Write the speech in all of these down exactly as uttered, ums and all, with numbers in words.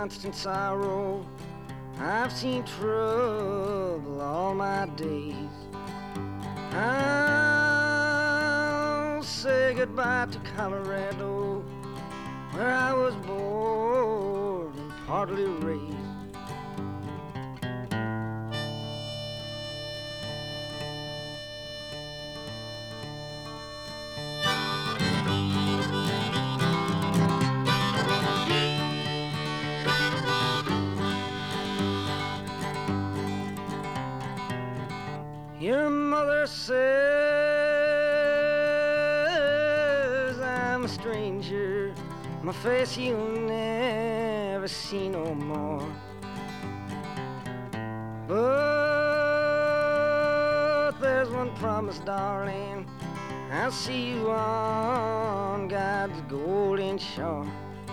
constant sorrow. I've seen trouble all my days. I'll say goodbye to Colorado, where I was born and partly raised. Your mother says I'm a stranger, my face you'll never see no more. But there's one promise, darling, I'll see you on God's golden shore.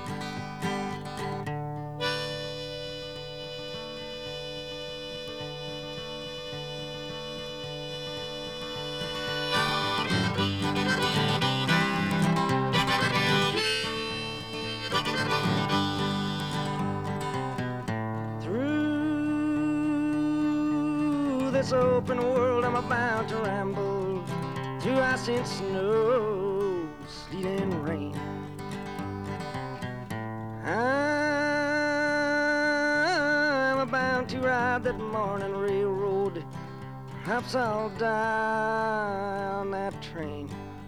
This open world I'm bound to ramble through ice and snow, sleet and rain. I'm bound to ride that morning railroad, perhaps I'll die on that train.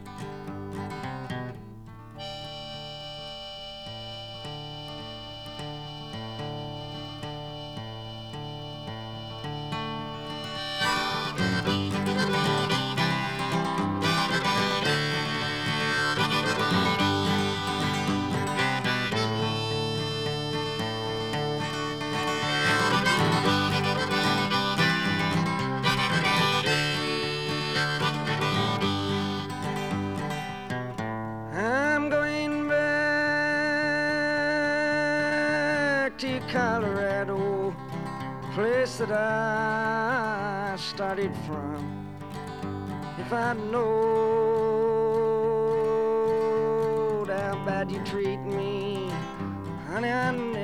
To Colorado, place that I started from. If I'd known how bad you treat me, honey, I never